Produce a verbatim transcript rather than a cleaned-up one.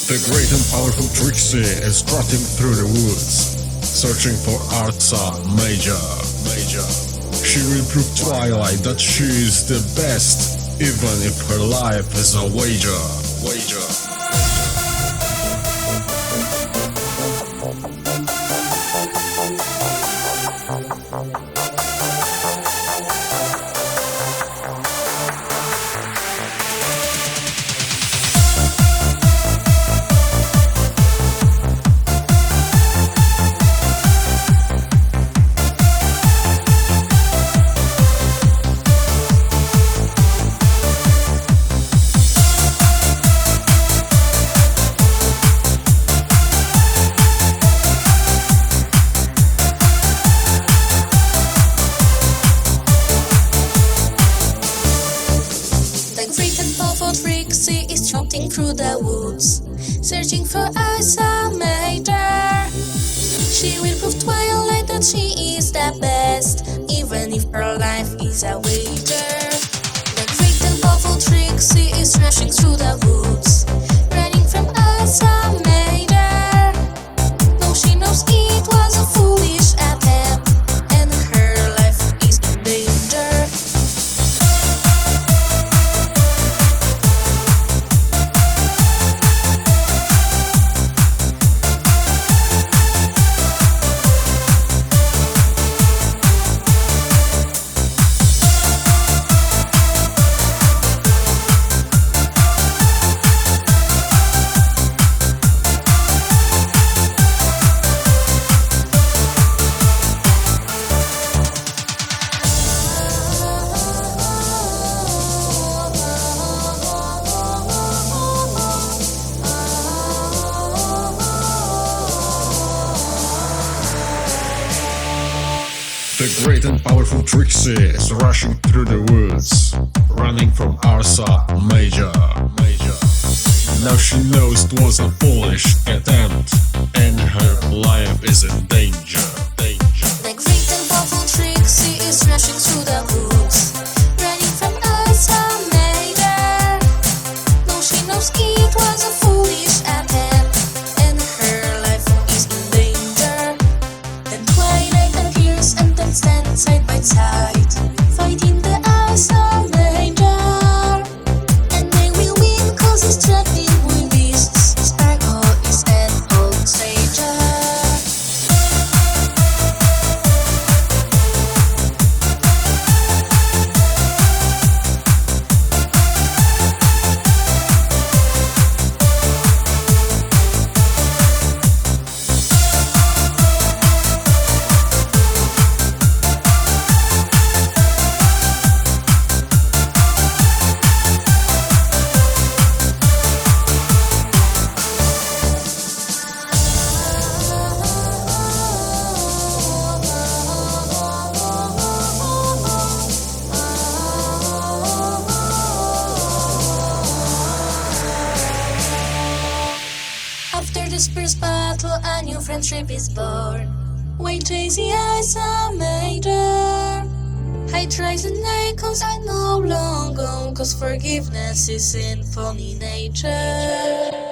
The great and powerful Trixie is strutting through the woods, searching for Ursa Major. Major. She will prove Twilight that she is the best, even if her life is a wager. Wager. Trixie is trotting through the woods, searching for Ursa Major. She will prove Twilight that she is the best, even if her life is a wager. The great and powerful Trixie is rushing through the woods, running from Ursa Major. Though she knows it was a foolish attempt, and her life is in danger. The great and powerful Trixie is rushing through the woods, running from Ursa Major. Major. Now she knows it was a foolish attempt, and her life is in danger. Danger. The great and powerful Trixie is rushing through the woods, running from Ursa Major. Though she knows it was a foolish attempt, and her life is in danger. Then Twilight appears and then stand side by side, fighting the Ursa Major. And they will win cause he's tracking with beasts. Sparkle is an old sager. After this first battle, a new friendship is born. Why chase the Ursa Major? I try to night cause I know long gone, cause forgiveness is in funny nature.